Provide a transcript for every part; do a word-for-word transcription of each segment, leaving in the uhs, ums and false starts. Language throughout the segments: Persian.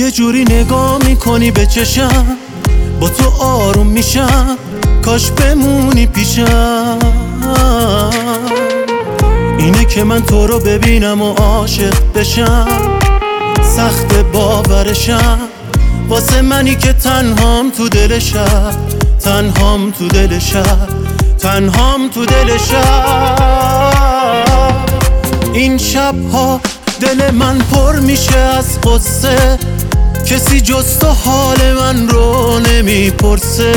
یه جوری نگاه میکنی به چشم، با تو آروم میشم، کاش بمونی پیشم. اینه که من تو رو ببینم و عاشق بشم، سخت باورشم، واسه منی که تنهام تو دل شب، تنهام تو دل شب، تنهام تو دل شب. این شبها دل من پر میشه از قصه، کسی جز تو حال من رو نمیپرسه.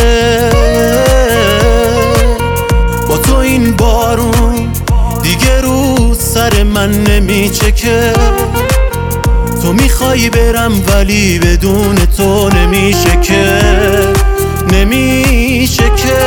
با تو این بارون دیگه رو سر من نمیچکه. تو میخوای برم ولی بدون تو نمیشه که، نمیشه که.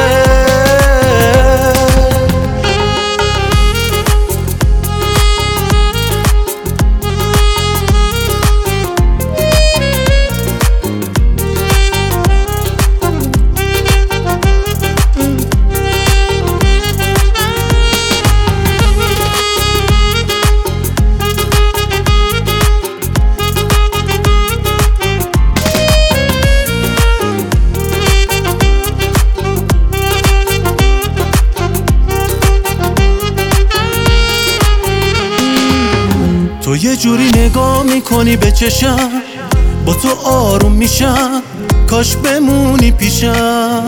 تو یه جوری نگاه میکنی به چشم، با تو آروم میشم، کاش بمونی پیشم.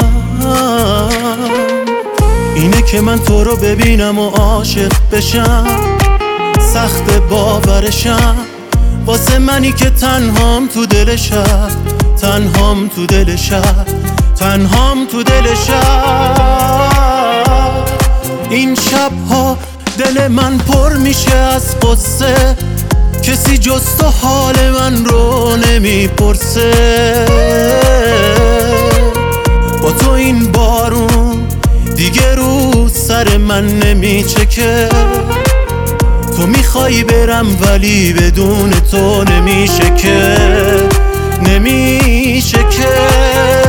اینه که من تو رو ببینم و عاشق بشم، سخت باورشم، واسه منی که تنهام تو دل شب، تنهام تو دل شب، تنهام تو دل شب. این شبها دل من پر میشه از قصه، کسی جز تو حال من رو نمیپرسه. با تو این بارون دیگه رو سر من نمیچکه. تو میخوای برم ولی بدون تو نمیشه که، نمیشه که.